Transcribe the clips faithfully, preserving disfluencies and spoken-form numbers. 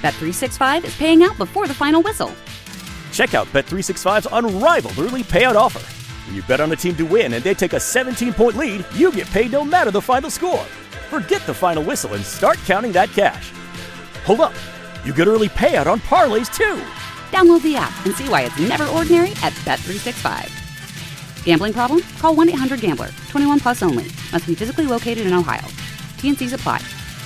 Bet three sixty-five is paying out before the final whistle. Check out Bet three sixty-five's unrivaled early payout offer. When you bet on a team to win and they take a seventeen-point lead, you get paid no matter the final score. Forget the final whistle and start counting that cash. Hold up. You get early payout on parlays, too. Download the app and see why it's never ordinary at Bet three sixty-five. Gambling problem? Call one eight hundred gambler. twenty-one plus only. Must be physically located in Ohio. T N Cs apply.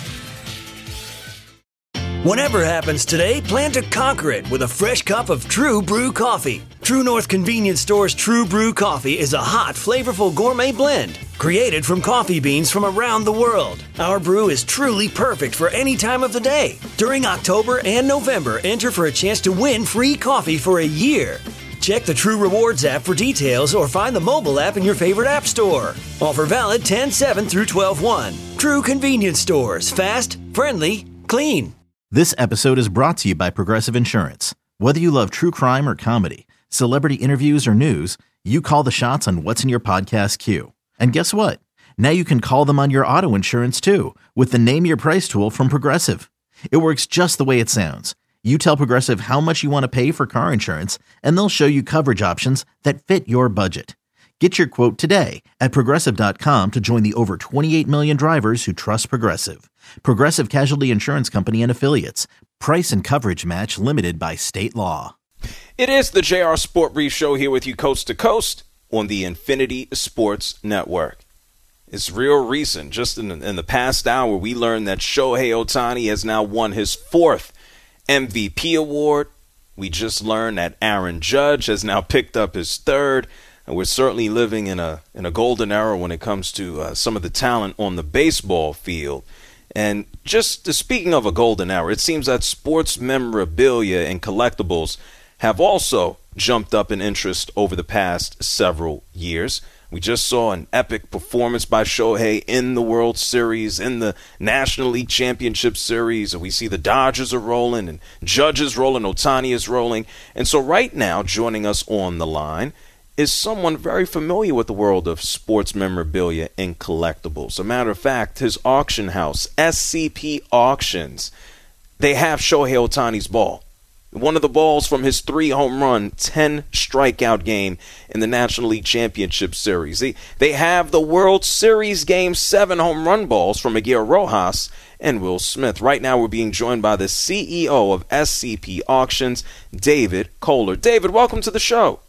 Whatever happens today, plan to conquer it with a fresh cup of True Brew coffee. True North Convenience Store's True Brew coffee is a hot, flavorful gourmet blend created from coffee beans from around the world. Our brew is truly perfect for any time of the day. During October and November, enter for a chance to win free coffee for a year. Check the True Rewards app for details or find the mobile app in your favorite app store. Offer valid ten seven through twelve one. True Convenience Stores. Fast, friendly, clean. This episode is brought to you by Progressive Insurance. Whether you love true crime or comedy, celebrity interviews or news, you call the shots on what's in your podcast queue. And guess what? Now you can call them on your auto insurance too with the Name Your Price tool from Progressive. It works just the way it sounds. You tell Progressive how much you want to pay for car insurance, and they'll show you coverage options that fit your budget. Get your quote today at Progressive dot com to join the over twenty-eight million drivers who trust Progressive. Progressive Casualty Insurance Company and Affiliates. Price and coverage match limited by state law. It is the J R Sport Brief Show here with you coast to coast on the Infinity Sports Network. It's real recent. Just in, in the past hour, we learned that Shohei Ohtani has now won his fourth M V P award. We just learned that Aaron Judge has now picked up his third. And we're certainly living in a in a golden era when it comes to uh, some of the talent on the baseball field. And just uh, speaking of a golden era, it seems that sports memorabilia and collectibles have also jumped up in interest over the past several years. We just saw an epic performance by Shohei in the World Series, in the National League Championship Series. We see the Dodgers are rolling and Judge is rolling, Ohtani is rolling. And so right now, joining us on the line is someone very familiar with the world of sports memorabilia and collectibles. As a matter of fact, his auction house, S C P Auctions, they have Shohei Ohtani's ball. One of the balls from his three home run, ten strikeout game in the National League Championship Series. They, they have the World Series Game seven home run balls from Miguel Rojas and Will Smith. Right now we're being joined by the C E O of S C P Auctions, David Kohler. David, welcome to the show.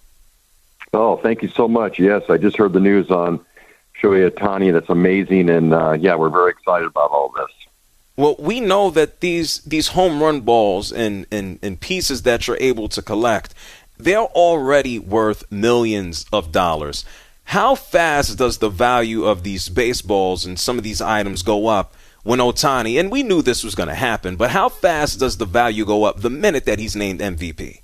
Oh, thank you so much. Yes, I just heard the news on Shohei Ohtani. That's amazing. And, uh, yeah, we're very excited about all this. Well, we know that these these home run balls and, and, and pieces that you're able to collect, they're already worth millions of dollars. How fast does the value of these baseballs and some of these items go up when Ohtani, and we knew this was going to happen, but how fast does the value go up the minute that he's named M V P?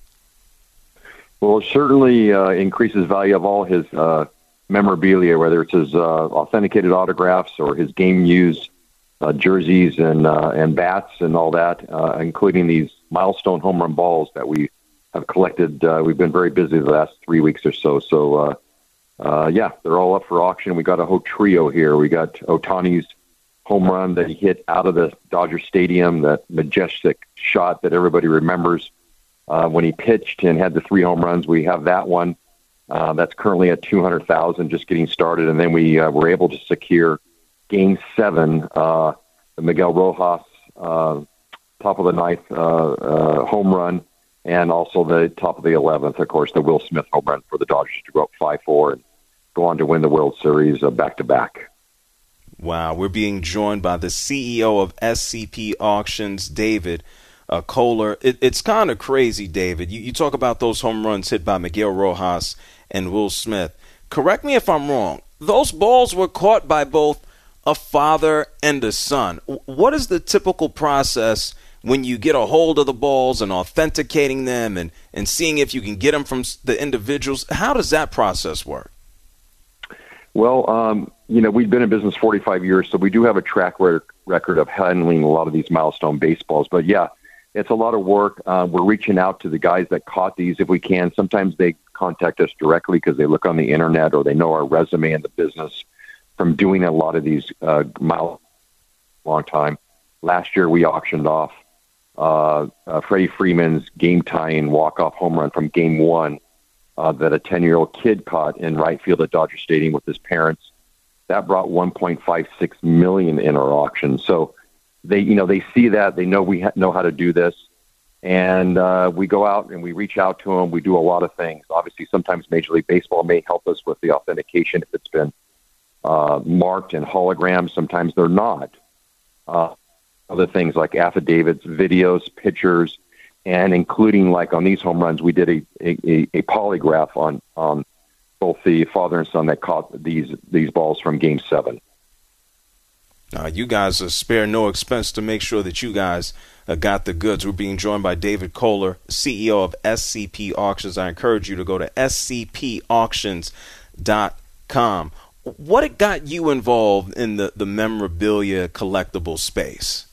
Well, it certainly uh, increases value of all his uh, memorabilia, whether it's his uh, authenticated autographs or his game-used uh, jerseys and uh, and bats and all that, uh, including these milestone home run balls that we have collected. Uh, we've been very busy the last three weeks or so. So, uh, uh, yeah, they're all up for auction. We got a whole trio here. We got Ohtani's home run that he hit out of the Dodger Stadium, that majestic shot that everybody remembers. Uh, when he pitched and had the three home runs, we have that one. Uh, that's currently at two hundred thousand, just getting started. And then we uh, were able to secure Game Seven, uh, the Miguel Rojas uh, top of the ninth uh, uh, home run, and also the top of the eleventh, of course, the Will Smith home run for the Dodgers to go up five four and go on to win the World Series uh, back to back. Wow, we're being joined by the C E O of S C P Auctions, David Uh, Kohler. It, it's kind of crazy, David. You, you talk about those home runs hit by Miguel Rojas and Will Smith. Correct me if I'm wrong. Those balls were caught by both a father and a son. What is the typical process when you get a hold of the balls and authenticating them and, and seeing if you can get them from the individuals? How does that process work? Well, um, you know, we've been in business forty-five years, so we do have a track record of handling a lot of these milestone baseballs. But, yeah, it's a lot of work. Uh, we're reaching out to the guys that caught these if we can. Sometimes they contact us directly because they look on the internet or they know our resume in the business from doing a lot of these uh, miles long time. Last year we auctioned off uh, uh, Freddie Freeman's game-tying walk-off home run from Game One uh, that a ten-year-old kid caught in right field at Dodger Stadium with his parents. That brought one point five six million dollars in our auction. So they, you know, they see that, they know we ha- know how to do this, and uh, we go out and we reach out to them. We do a lot of things. Obviously, sometimes Major League Baseball may help us with the authentication if it's been uh, marked in holograms. Sometimes they're not. Uh, other things like affidavits, videos, pictures, and including like on these home runs, we did a, a, a polygraph on on both the father and son that caught these these balls from Game Seven. Uh, you guys uh, spare no expense to make sure that you guys uh, got the goods. We're being joined by David Kohler, C E O of S C P Auctions. I encourage you to go to S C P auctions dot com. What got you involved in the, the memorabilia collectible space?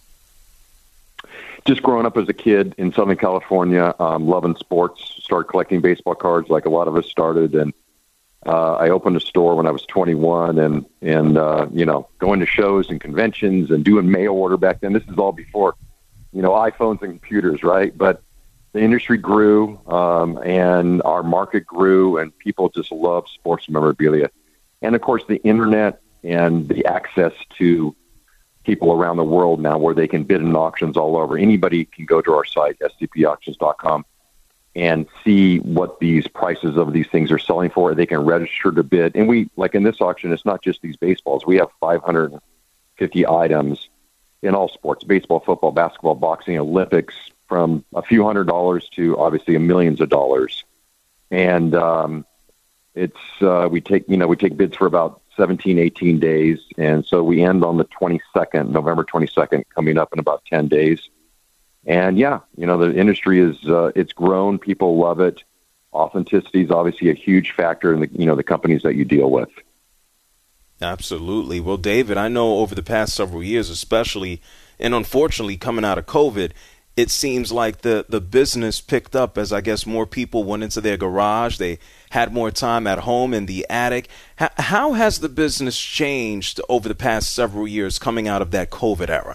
Just growing up as a kid in Southern California, um, loving sports, started collecting baseball cards like a lot of us started. And uh, I opened a store when I was twenty-one and, and uh, you know, going to shows and conventions and doing mail order back then. This is all before, you know, iPhones and computers, right? But the industry grew um, and our market grew and people just love sports memorabilia. And, of course, the Internet and the access to people around the world now where they can bid in auctions all over. Anybody can go to our site, S C P auctions dot com, and see what these prices of these things are selling for. They can register to bid. And we, like in this auction, it's not just these baseballs. We have five hundred fifty items in all sports, baseball, football, basketball, boxing, Olympics, from a few hundred dollars to obviously millions of dollars. And um, it's uh, we take, you know, we take bids for about seventeen, eighteen days. And so we end on the twenty-second, November twenty-second, coming up in about ten days. And yeah, you know, the industry is, uh, it's grown. People love it. Authenticity is obviously a huge factor in the, you know, the companies that you deal with. Absolutely. Well, David, I know over the past several years, especially, and unfortunately coming out of COVID, it seems like the, the business picked up as I guess more people went into their garage. They had more time at home in the attic. How, how has the business changed over the past several years coming out of that COVID era?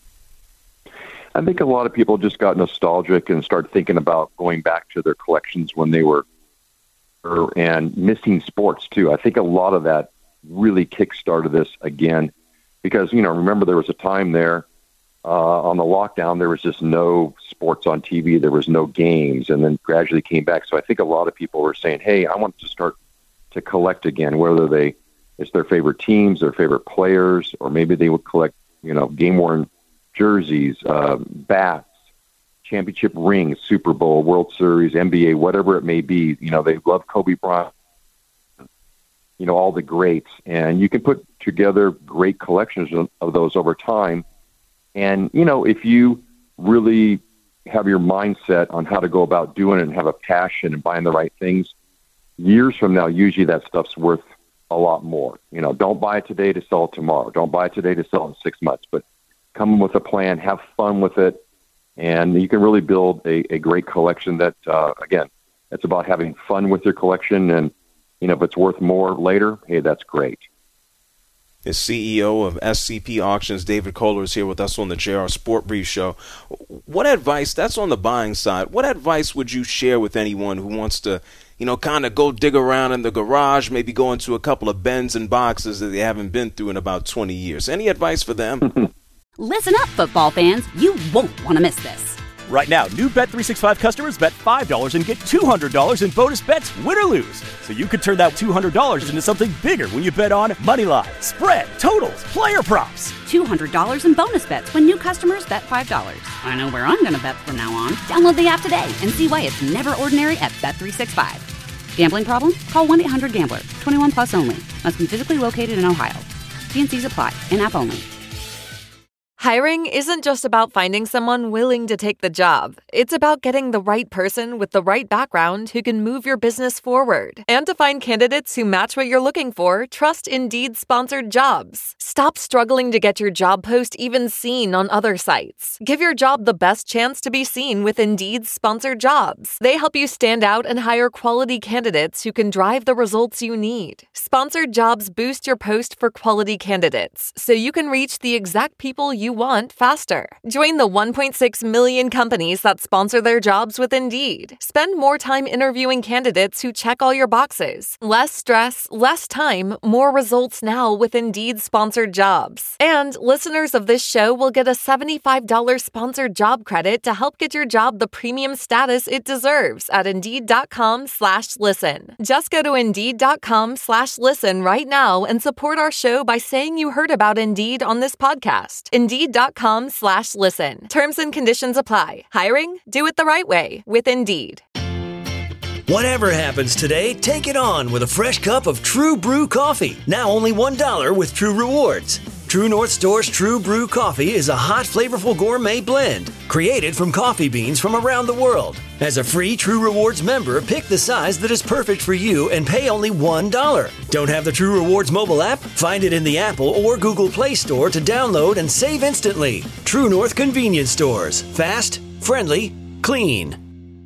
I think a lot of people just got nostalgic and started thinking about going back to their collections when they were, and missing sports too. I think a lot of that really kick-started this again because, you know, remember there was a time there uh, on the lockdown, there was just no sports on T V. There was no games, and then gradually came back. So I think a lot of people were saying, hey, I want to start to collect again, whether they, it's their favorite teams, their favorite players, or maybe they would collect, you know, game-worn jerseys, uh, bats, championship rings, Super Bowl, World Series, N B A, whatever it may be. You know, they love Kobe Bryant, you know, all the greats. And you can put together great collections of, of those over time. And, you know, if you really have your mindset on how to go about doing it and have a passion and buying the right things, years from now, usually that stuff's worth a lot more. You know, don't buy it today to sell it tomorrow. Don't buy it today to sell in six months. But come with a plan, have fun with it, and you can really build a, a great collection that, uh, again, it's about having fun with your collection. And, you know, if it's worth more later, hey, that's great. The C E O of S C P Auctions, David Kohler, is here with us on the J R Sport Brief Show. What advice, that's on the buying side, what advice would you share with anyone who wants to, you know, kind of go dig around in the garage, maybe go into a couple of bins and boxes that they haven't been through in about twenty years? Any advice for them? Listen up, football fans. You won't want to miss this. Right now, new Bet three sixty-five customers bet five dollars and get two hundred dollars in bonus bets, win or lose. So you could turn that two hundred dollars into something bigger when you bet on money line, spread, totals, player props. two hundred dollars in bonus bets when new customers bet five dollars. I know where I'm going to bet from now on. Download the app today and see why it's never ordinary at Bet three sixty-five. Gambling problem? Call one eight hundred gambler. twenty-one plus only. Must be physically located in Ohio. T N Cs apply. In-app only. Hiring isn't just about finding someone willing to take the job. It's about getting the right person with the right background who can move your business forward. And to find candidates who match what you're looking for, trust Indeed sponsored jobs. Stop struggling to get your job post even seen on other sites. Give your job the best chance to be seen with Indeed sponsored jobs. They help you stand out and hire quality candidates who can drive the results you need. Sponsored jobs boost your post for quality candidates, so you can reach the exact people you want faster. Join the one point six million companies that sponsor their jobs with Indeed. Spend more time interviewing candidates who check all your boxes. Less stress, less time, more results now with Indeed sponsored jobs. And listeners of this show will get a seventy-five dollars sponsored job credit to help get your job the premium status it deserves at Indeed.com slash listen. Just go to Indeed.com slash listen right now and support our show by saying you heard about Indeed on this podcast. Indeed.com slash listen. Terms and conditions apply. Hiring? Do it the right way with Indeed. Whatever happens today, take it on with a fresh cup of True Brew coffee. Now only one dollar with True Rewards. True North Store's True Brew Coffee is a hot, flavorful gourmet blend created from coffee beans from around the world. As a free True Rewards member, pick the size that is perfect for you and pay only one dollar. Don't have the True Rewards mobile app? Find it in the Apple or Google Play Store to download and save instantly. True North Convenience Stores. Fast, friendly, clean.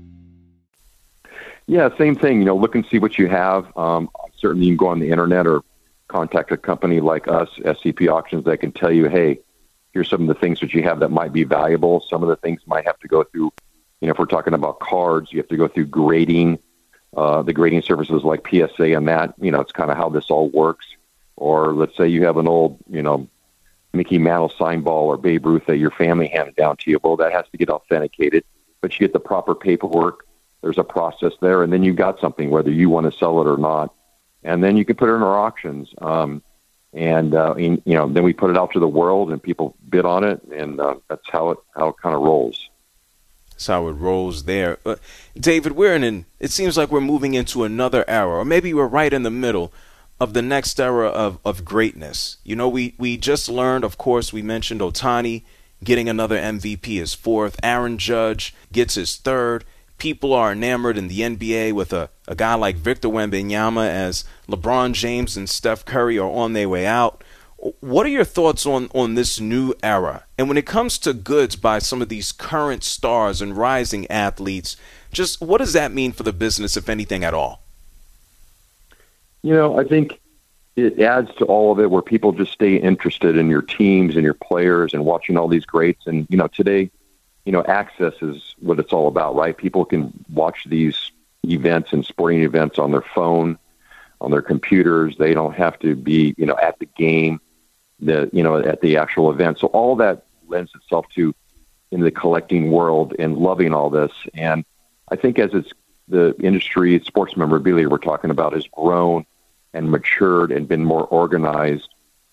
Yeah, same thing. You know, look and see what you have. Um, certainly you can go on the internet or contact a company like us, S C P Auctions, that can tell you, hey, here's some of the things that you have that might be valuable. Some of the things might have to go through, you know, if we're talking about cards, you have to go through grading, uh, the grading services like P S A and that, you know, it's kind of how this all works. Or let's say you have an old, you know, Mickey Mantle sign ball or Babe Ruth that your family handed down to you. Well, that has to get authenticated, but you get the proper paperwork. There's a process there, and then you've got something, whether you want to sell it or not. And then you can put it in our auctions. Um, and, uh, in, you know, then we put it out to the world, and people bid on it, and uh, that's how it how it kind of rolls. That's how it rolls there. Uh, David, we're in an, it seems like we're moving into another era, or maybe we're right in the middle of the next era of, of greatness. You know, we, we just learned, of course, we mentioned Ohtani getting another M V P, his fourth. Aaron Judge gets his third. People are enamored in the N B A with a, a guy like Victor Wembanyama as LeBron James and Steph Curry are on their way out. What are your thoughts on, on this new era? And when it comes to goods by some of these current stars and rising athletes, just what does that mean for the business, if anything at all? You know, I think it adds to all of it where people just stay interested in your teams and your players and watching all these greats. And, you know, today, you know, access is what it's all about, right? People can watch these events and sporting events on their phone, on their computers. They don't have to be, you know, at the game, the, you know, at the actual event. So all that lends itself to in the collecting world and loving all this. And I think as it's the industry, sports memorabilia we're talking about, has grown and matured and been more organized,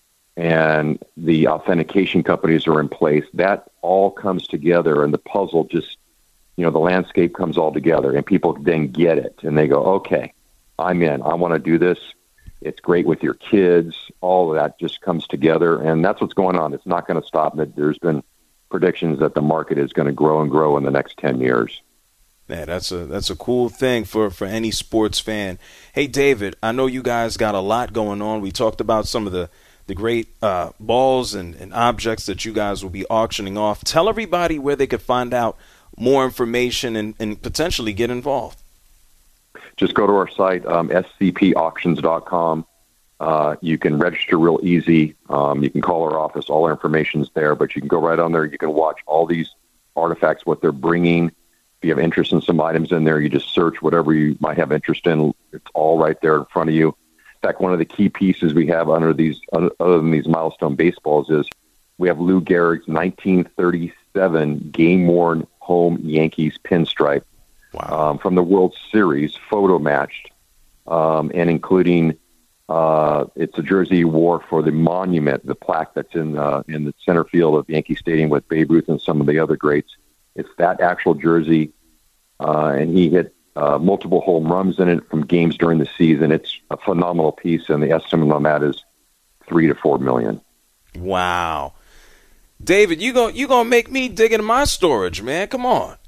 and the authentication companies are in place, that all comes together, and the puzzle just, you know, the landscape comes all together, and people then get it, and they go, okay, I'm in. I want to do this. It's great with your kids. All of that just comes together, and that's what's going on. It's not going to stop. There's been predictions that the market is going to grow and grow in the next ten years. Man, that's a that's a cool thing for, for any sports fan. Hey, David, I know you guys got a lot going on. We talked about some of the the great uh, balls and, and objects that you guys will be auctioning off. Tell everybody where they could find out more information and, and potentially get involved. Just go to our site, um, S C P auctions dot com. Uh, you can register real easy. Um, you can call our office. All our information's there, but you can go right on there. You can watch all these artifacts, what they're bringing. If you have interest in some items in there, you just search whatever you might have interest in. It's all right there in front of you. In fact, one of the key pieces we have under these, other than these milestone baseballs, is we have Lou Gehrig's nineteen thirty-seven game-worn home Yankees pinstripe. Wow. Um, from the World Series, photo matched, um, and including uh, it's a jersey he wore for the monument, the plaque that's in uh, in the center field of Yankee Stadium with Babe Ruth and some of the other greats. It's that actual jersey, uh, and he hit uh, multiple home runs in it from games during the season. It's a phenomenal piece, and the estimate on that is three to four million. Wow, David, you go you gonna make me dig into my storage, man? Come on.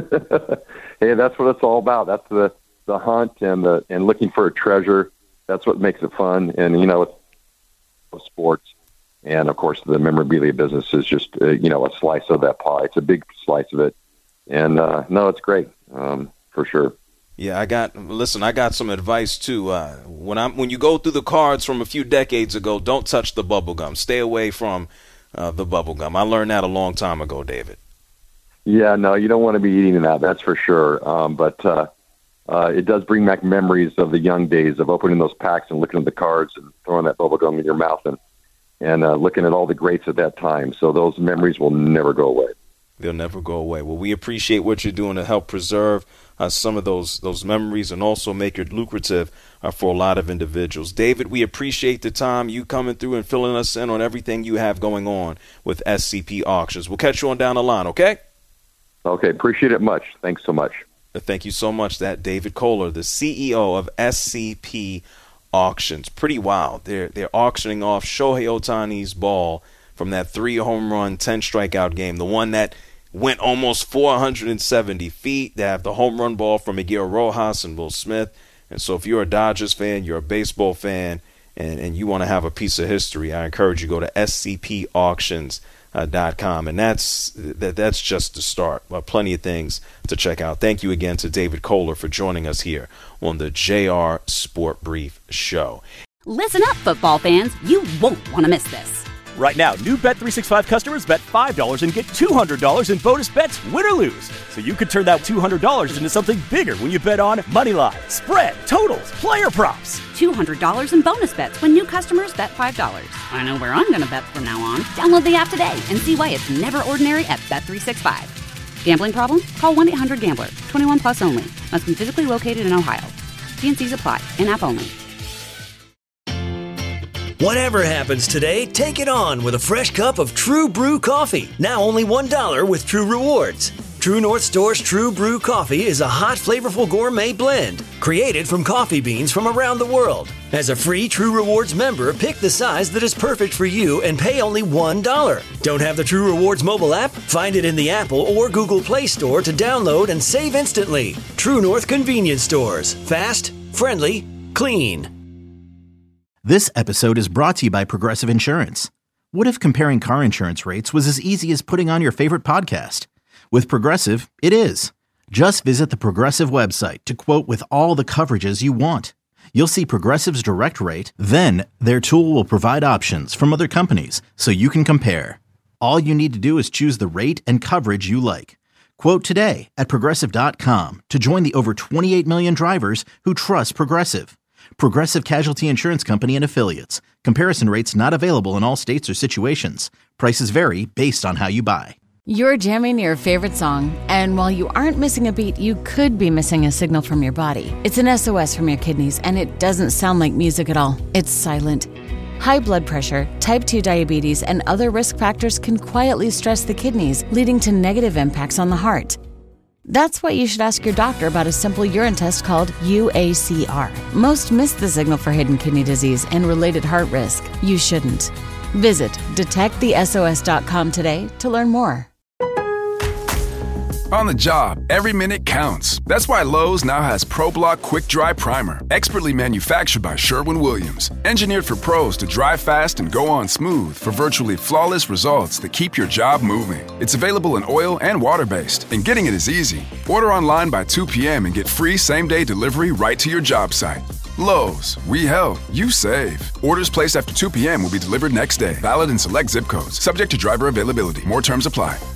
Hey, that's what it's all about. That's the, the hunt and the and looking for a treasure. That's what makes it fun. And you know, it's sports, and of course, the memorabilia business is just uh, you know a slice of that pie. It's a big slice of it, and uh, no, it's great um, for sure. Yeah, I got. Listen, I got some advice too. Uh, when I'm when you go through the cards from a few decades ago, don't touch the bubble gum. Stay away from uh, the bubble gum. I learned that a long time ago, David. Yeah, no, you don't want to be eating that, that's for sure. Um, but uh, uh, it does bring back memories of the young days of opening those packs and looking at the cards and throwing that bubble gum in your mouth and, and uh, looking at all the greats at that time. So those memories will never go away. They'll never go away. Well, we appreciate what you're doing to help preserve uh, some of those those memories and also make it lucrative uh, for a lot of individuals. David, we appreciate the time, you coming through and filling us in on everything you have going on with S C P Auctions. We'll catch you on down the line, okay? Okay, appreciate it much. Thanks so much. Thank you so much. That David Kohler, the C E O of S C P Auctions. Pretty wild. They're they're auctioning off Shohei Ohtani's ball from that three home run, ten strikeout game, the one that went almost four hundred seventy feet. They have the home run ball from Miguel Rojas and Will Smith. And so if you're a Dodgers fan, you're a baseball fan, and, and you want to have a piece of history, I encourage you to go to S C P auctions dot com. And that's that, that's just the start. Well, plenty of things to check out. Thank you again to David Kohler for joining us here on the J R Sport Brief Show. Listen up, football fans. You won't want to miss this. Right now, new Bet three sixty-five customers bet five dollars and get two hundred dollars in bonus bets, win or lose. So you could turn that two hundred dollars into something bigger when you bet on moneyline, spread, totals, player props. two hundred dollars in bonus bets when new customers bet five dollars. I know where I'm going to bet from now on. Download the app today and see why it's never ordinary at Bet three sixty-five. Gambling problem? Call one eight hundred gambler. twenty-one plus only. Must be physically located in Ohio. T and C's apply. In-app only. Whatever happens today, take it on with a fresh cup of True Brew coffee. Now only one dollar with True Rewards. True North Store's True Brew coffee is a hot, flavorful gourmet blend created from coffee beans from around the world. As a free True Rewards member, pick the size that is perfect for you and pay only one dollar. Don't have the True Rewards mobile app? Find it in the Apple or Google Play Store to download and save instantly. True North Convenience Stores. Fast, friendly, clean. This episode is brought to you by Progressive Insurance. What if comparing car insurance rates was as easy as putting on your favorite podcast? With Progressive, it is. Just visit the Progressive website to quote with all the coverages you want. You'll see Progressive's direct rate, then their tool will provide options from other companies so you can compare. All you need to do is choose the rate and coverage you like. Quote today at Progressive dot com to join the over twenty-eight million drivers who trust Progressive. Progressive Casualty Insurance Company and Affiliates. Comparison rates not available in all states or situations. Prices vary based on how you buy. You're jamming your favorite song, and while you aren't missing a beat, you could be missing a signal from your body. It's an S O S from your kidneys, and it doesn't sound like music at all. It's silent. High blood pressure, type two diabetes, and other risk factors can quietly stress the kidneys, leading to negative impacts on the heart. That's why you should ask your doctor about a simple urine test called U A C R. Most miss the signal for hidden kidney disease and related heart risk. You shouldn't. Visit detect the S O S dot com today to learn more. On the job, every minute counts. That's why Lowe's now has ProBlock Quick Dry Primer, expertly manufactured by Sherwin-Williams. Engineered for pros to dry fast and go on smooth for virtually flawless results that keep your job moving. It's available in oil and water-based, and getting it is easy. Order online by two p.m. and get free same-day delivery right to your job site. Lowe's, we help, you save. Orders placed after two p.m. will be delivered next day. Valid in select zip codes. Subject to driver availability. More terms apply.